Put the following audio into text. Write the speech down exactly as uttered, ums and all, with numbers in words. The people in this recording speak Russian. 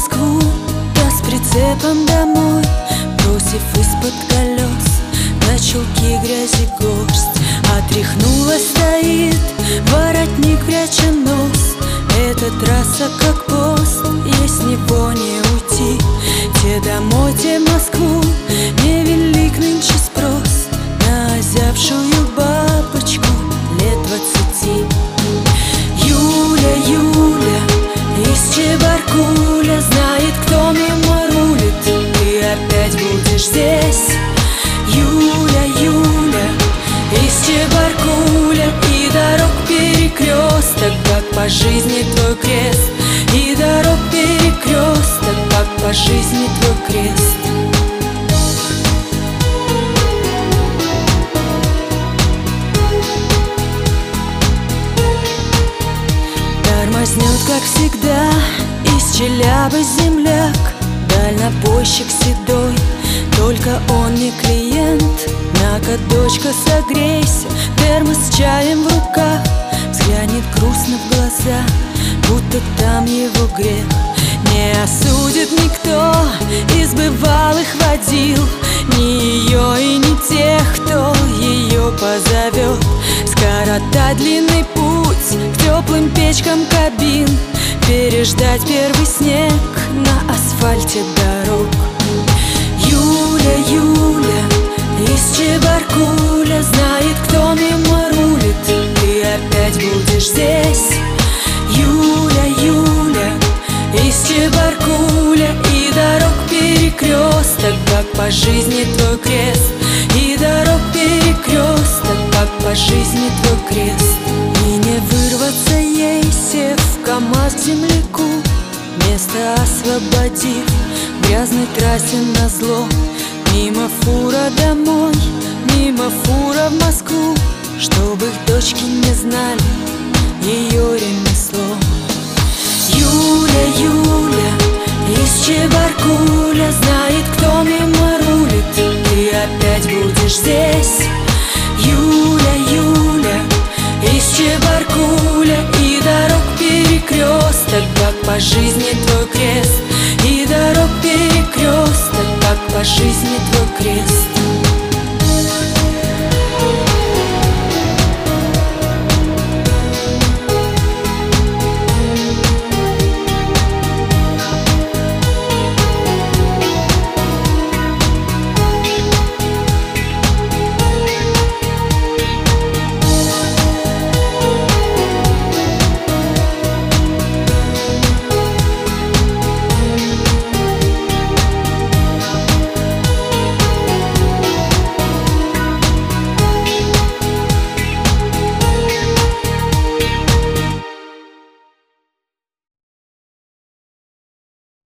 Москву, да с прицепом домой, бросив из-под колес на чулки грязи горсть. Отряхнула, стоит воротник, пряча нос. Эта трасса как пост, ей с него не уйти. Те домой, те Москву, невелик нынче спрос на озябшую бабочку лет двадцати. Юля, Юля, из Чебаркуля, знает, кто мимо рулит, ты опять будешь здесь. Юля, Юля, из Чебаркуля, и дорог перекресток, как по жизни твой крест. И дорог перекресток, как по жизни твой крест. Тормознет, как всегда, из Челябы земляк, дальнобойщик седой, только он не клиент. На-ка, дочка, согрейся, термос с чаем в руках. Взглянет грустно в глаза, будто там его грех. Не осудит никто из бывалых водил, ни ее и ни тех, кто ее позовет. Скоротать длинный путь к теплым печкам кабин, переждать первый снег на асфальте дорог. Юля, Юля, из Чебаркуля, знает, кто мимо рулит, ты опять будешь здесь. Юля, Юля, из Чебаркуля, и дорог перекресток, как по жизни твой крест. И дорог перекресток, как по жизни твой крест. И не вырваться ей, сев в КамАЗ к земляку, место освободив в грязной трассе назло. Мимо фура домой, мимо фура в Москву, чтобы их дочки не знали ее ремесло. Юля, Юля, из Чебаркуля, знает, кто мимо рулит, ты опять будешь здесь. Юля, Юля, из Чебаркуля, и дорог перекресток, как по жизни